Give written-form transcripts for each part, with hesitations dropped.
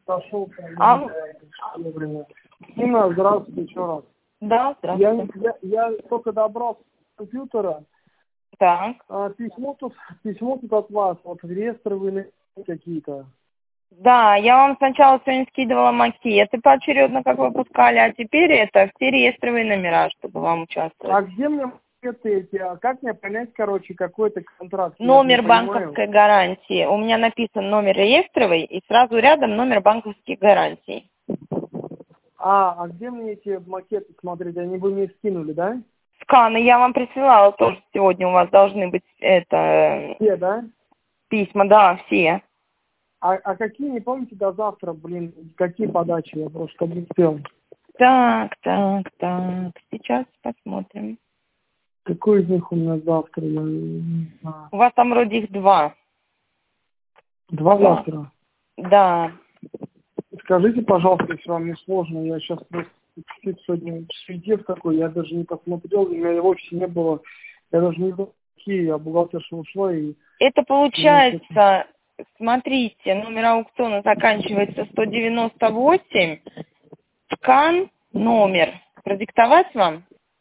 прошел Алло. вовремя. Инна, здравствуйте еще раз. Да, здравствуйте. Я только добрался с компьютера. Так. Письмо тут от вас, вот реестровые какие-то. Да, я вам сначала сегодня скидывала макеты поочередно, как выпускали, а теперь это все реестровые номера, чтобы вам участвовать. А где мне эти? А как мне понять, короче, какой-то контракт? Номер банковской гарантии. У меня написан номер реестровый и сразу рядом номер банковских гарантий. А где мне эти макеты смотреть? Они вы мне скинули, да? Сканы я вам присылала тоже сегодня. У вас должны быть Все, да? письма, да, все. А какие, не помните, до завтра, какие подачи? Я просто не успел. Так. Сейчас посмотрим. Какой из них у меня завтра? Я не знаю. У вас там вроде их два. Два завтра? Да. Скажите, пожалуйста, если вам не сложно, я сейчас просто сегодня светец такой, я даже не посмотрел, у меня его вообще не было, я даже не знаю, какие, а бухгалтерша ушла и... Это получается, смотрите, номер аукциона заканчивается 198, ткан, номер. Продиктовать вам?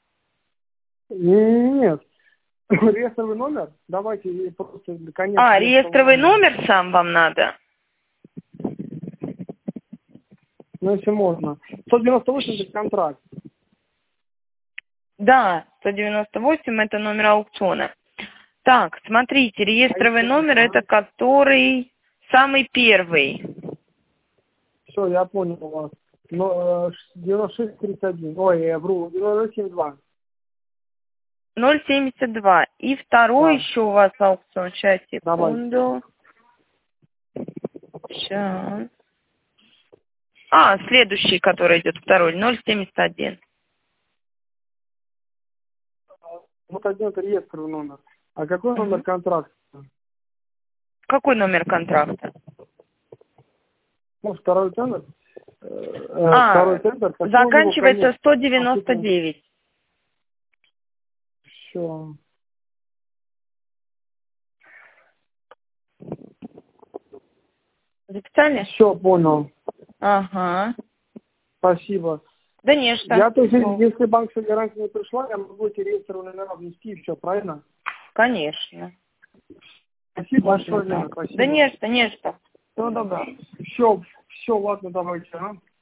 Нет, реестровый номер, давайте просто конец. Реестровый номер сам вам надо? Ну, если можно. 198 это контракт. Да, 198 это номер аукциона. Так, смотрите, реестровый номер это который самый первый. Все, я понял вас. 9631. Ой, я вру, 072. 072. И второй еще у вас аукцион. Сейчас, секунду. Сейчас. Следующий, который идет второй, 071. Вот один это реестровый номер. А какой номер контракта? Какой номер контракта? Ну, второй тендер. Второй тендер. Заканчивается 199. Все. Записали? Все, понял. Ага. Спасибо. Да не что. Я, то есть, если банковская гарантия не пришла, я могу эти реестровые номера внести и все, правильно? Конечно. Спасибо большое, Лена, спасибо. Да не что. Всего доброго. Все, ладно, давайте,